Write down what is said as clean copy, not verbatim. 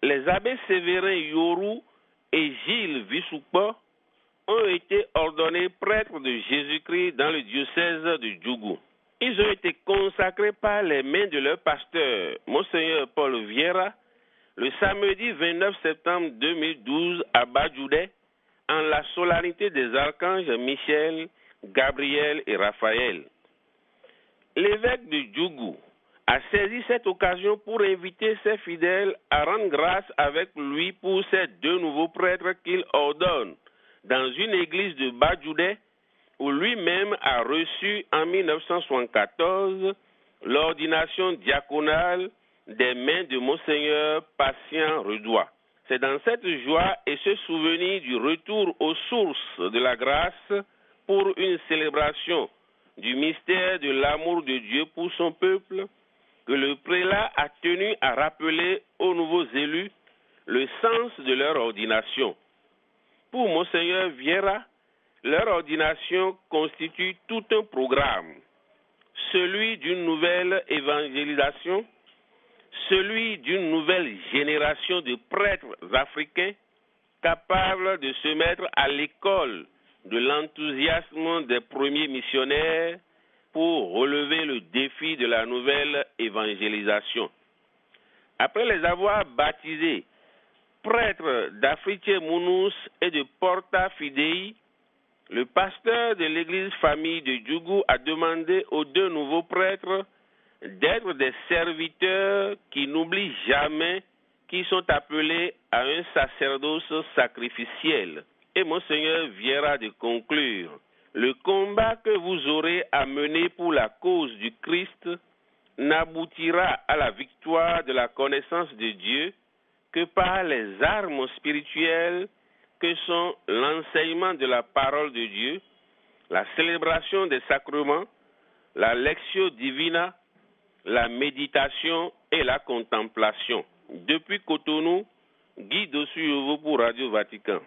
les abbés Sévérin Yoru et Gilles Vissoupa ont été ordonnés prêtres de Jésus-Christ dans le diocèse de Djougou. Ils ont été consacrés par les mains de leur pasteur, Monseigneur Paul Vieira, le samedi 29 septembre 2012 à Badjoudé, en la solennité des archanges Michel, Gabriel et Raphaël. L'évêque de Djougou a saisi cette occasion pour inviter ses fidèles à rendre grâce avec lui pour ces deux nouveaux prêtres qu'il ordonne dans une église de Badjoudé où lui-même a reçu en 1974 l'ordination diaconale des mains de Monseigneur Patient Redois. C'est dans cette joie et ce souvenir du retour aux sources de la grâce pour une célébration du mystère de l'amour de Dieu pour son peuple que le prélat a tenu à rappeler aux nouveaux élus le sens de leur ordination. Pour Monseigneur Vieira, leur ordination constitue tout un programme, celui d'une nouvelle évangélisation, celui d'une nouvelle génération de prêtres africains capables de se mettre à l'école de l'enthousiasme des premiers missionnaires pour relever le défi de la nouvelle évangélisation. Après les avoir baptisés prêtres d'Afrique Mounous et de Porta Fidei, le pasteur de l'église famille de Djougou a demandé aux deux nouveaux prêtres d'être des serviteurs qui n'oublient jamais qu'ils sont appelés à un sacerdoce sacrificiel. Et Monseigneur Vieira de conclure: le combat que vous aurez à mener pour la cause du Christ n'aboutira à la victoire de la connaissance de Dieu que par les armes spirituelles que sont l'enseignement de la parole de Dieu, la célébration des sacrements, la lectio divina, la méditation et la contemplation. Depuis Cotonou, Guy Dossuyevo pour Radio Vatican.